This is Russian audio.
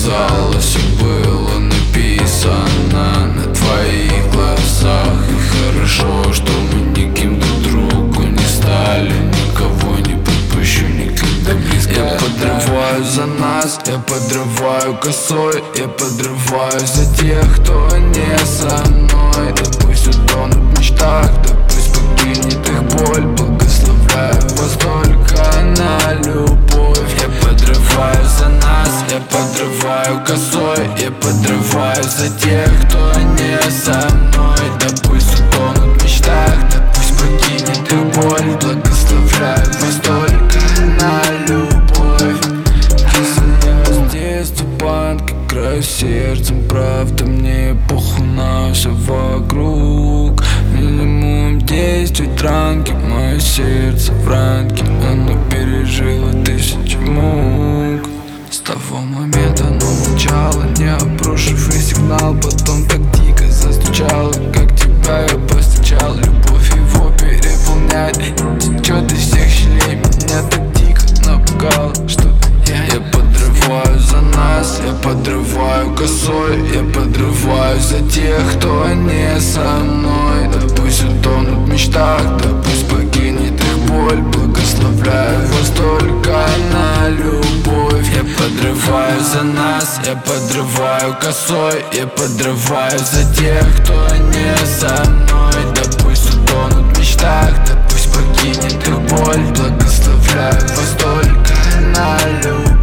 казалось, было написано на твоих глазах. И хорошо, что мы никем друг другу не стали. Никого не подпущу никогда близко. Я подрываю за нас, я подрываю косой. Я подрываю за тех, кто не со мной. Да пусть утонут в мечтах, да пусть покинет их боль. Благословляю вас только на любовь. Я подрываю за нас, я подрываю косой. Я подрываю за тех, кто не со мной. Да пусть утонут в мечтах, да пусть покинет их боль. Благословляю вас только на любовь. Если я с детства банк, играю сердцем, правда мне похуй на все вокруг. Минимум 10 ранки, мое сердце в ранке. Оно пережило 1000 мук. С того момента оно молчало, не опрошивая сигнал. Потом так дико застучало, как тебя я постучал. Любовь его переполняет, течет из всех щелей. Меня так дико напугало, что я подрываю за нас, я подрываю косой. Я подрываю за тех, кто не со мной. Да пусть утонут в мечтах, да пусть покинет их боль. Благословляю вас только на любовь. Я подрываю за нас, я подрываю косой. Я подрываю за тех, кто не со мной. Да пусть утонут в мечтах, да пусть покинет их боль. Благословляю вас только на любовь.